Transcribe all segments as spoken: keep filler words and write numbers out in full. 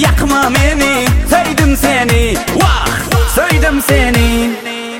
yakma beni. Sevdim seni, vah, sevdim seni.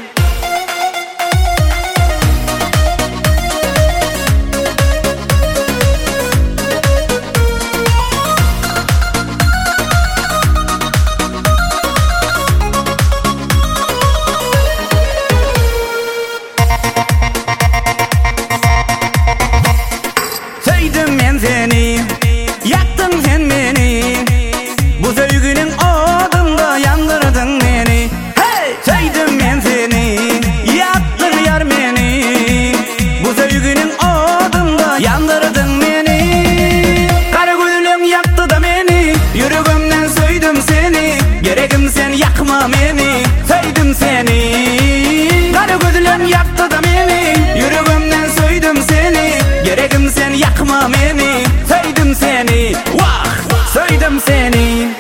Sevdim men seni, yaktın sen beni. Bu sevginin odunda yandırdın beni. Hey! Sevdim men seni, yaktın yar beni. Bu sevginin odunda yandırdın beni. Kara gülüm yaktı da beni, yüreğimden söyledim seni. Gerekim sen yakma beni, sevdim seni. Kara gülüm yaktı da beni, yüreğimden söyledim seni. Gerekim sen yakma beni, sevdim seni, vah, sevdim seni.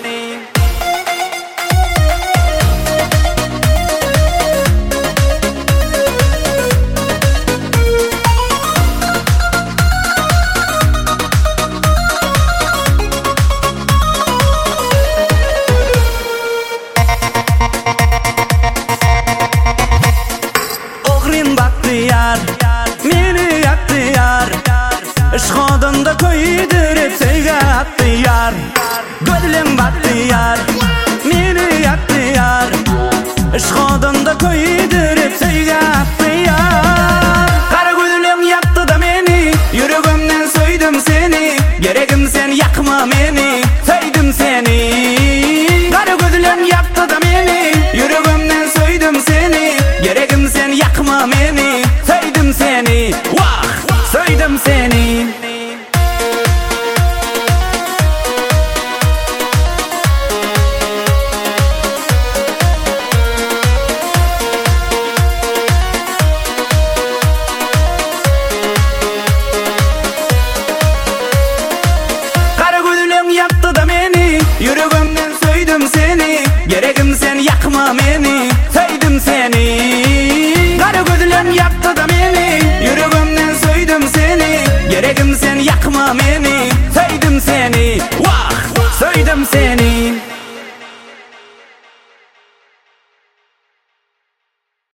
Ogrin baktı yar, meni yaktı yar. Işk odunda koydurup sevgi attı yar. Gönlüm baktı yar, meni yaktı yar. Işk odunda koydurup sevgi attı yar.